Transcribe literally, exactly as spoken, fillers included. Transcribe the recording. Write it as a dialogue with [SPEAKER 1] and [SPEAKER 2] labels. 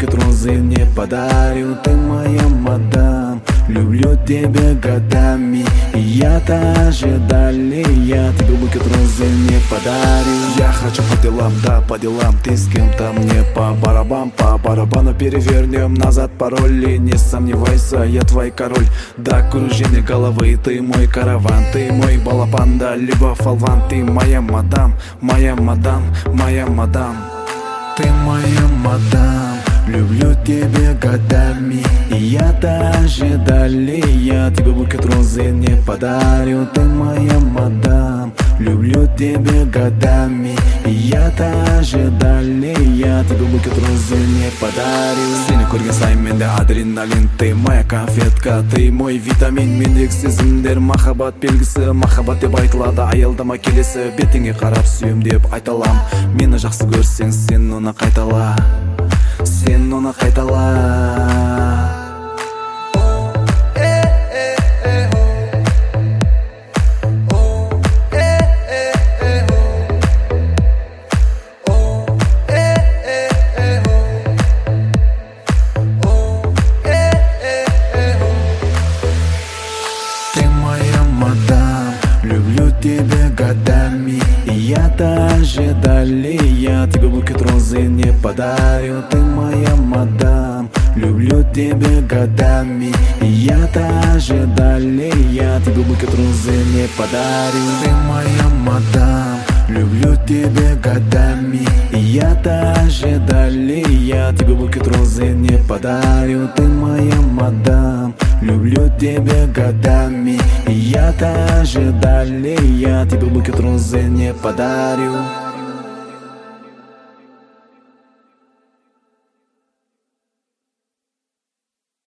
[SPEAKER 1] букет розы не подарю. Ты моя мадам, люблю тебя годами. Я-то ожидали, я тебе букет розы не подарю. Я хочу по делам, да, по делам. Ты с кем-то, мне по барабан, по барабану. Перевернем назад пароли, не сомневайся, я твой король. До кружения головы, ты мой караван. Ты мой балапан, да, либо фалван. Ты моя мадам, моя мадам, моя мадам. Ты моя мадам, люблю тебя годами. И я-то ожидали, я тебе букет розы не подарю. Ты моя мадам, люблю тебя годами. И я-то ожидали, я тебе букет розы не подарю. Сені көрген сайын менде адреналин. Ты моя конфетка, ты мой витамин. Мендегі сезімдер махаббат белгісі. Махаббат деп айтылады аялдама келесі. Бетіңе қарап сүйем деп айталам. Мені жақсы көрсең сен оны қайтала, сен оны қайтала. Люблю тебя годами. И я-то ожидали, я тебе букет розы не подарю. Ты моя мадам, люблю тебя годами. И я-то ожидали, я тебе букет розы не подарю. Ты моя мадам, люблю тебя годами. И я-то ожидали, я тебе букет розы не подарю. Ты моя мадам, люблю тебя годами. И я-то ожидали, я тебе букет розы не подарю.